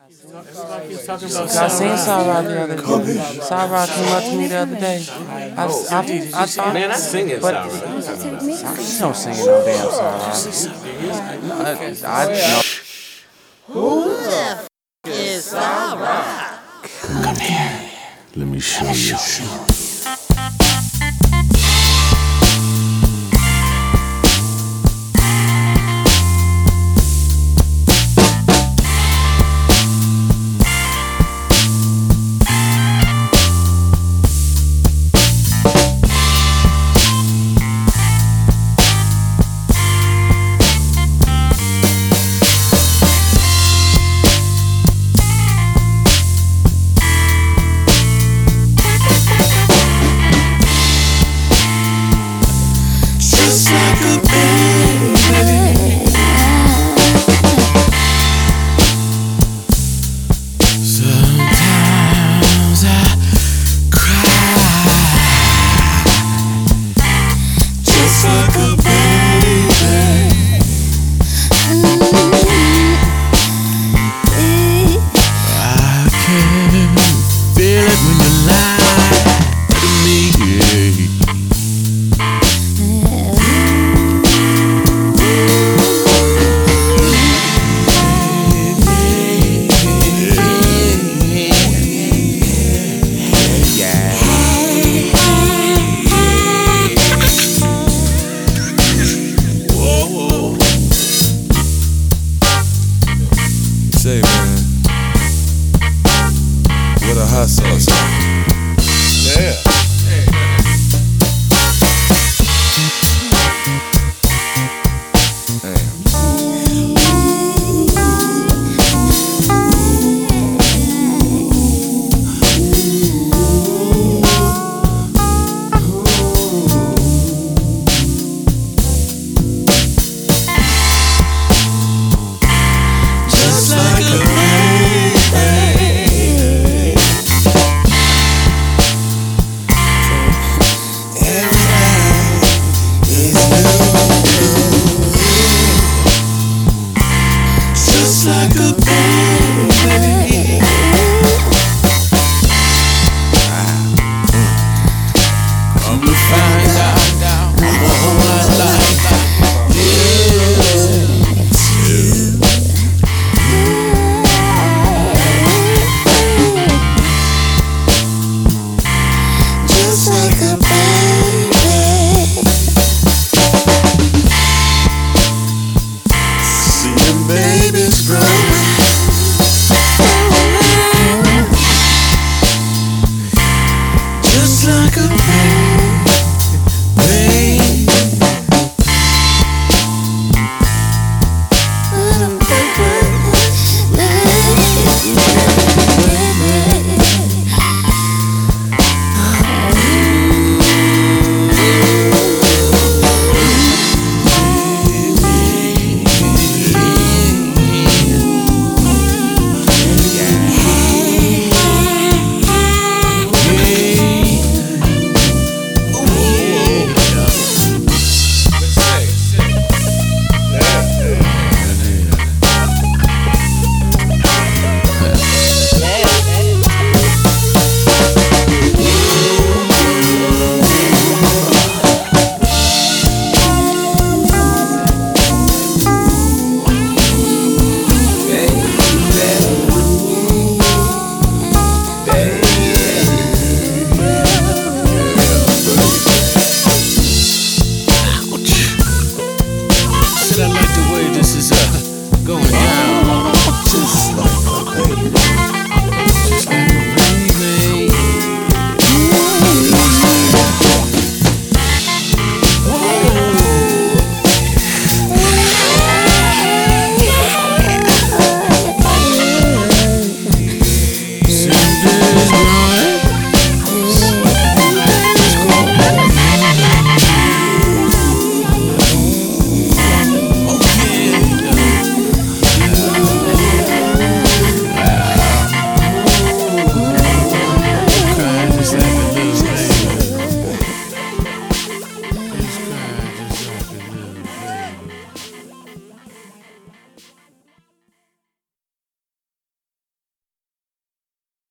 Everybody keeps talking about I seen Sarah the other day. Sarah came up to me the other day. I saw Man, I sing it, Sarah. I don't sing no damn Sarah. No, Who the f is Sarah? Come here. Let me show you. Just like a baby. Sometimes I cry. Just like a baby. I can feel it when you lie to me. Say, man, what a hot sauce. Yeah.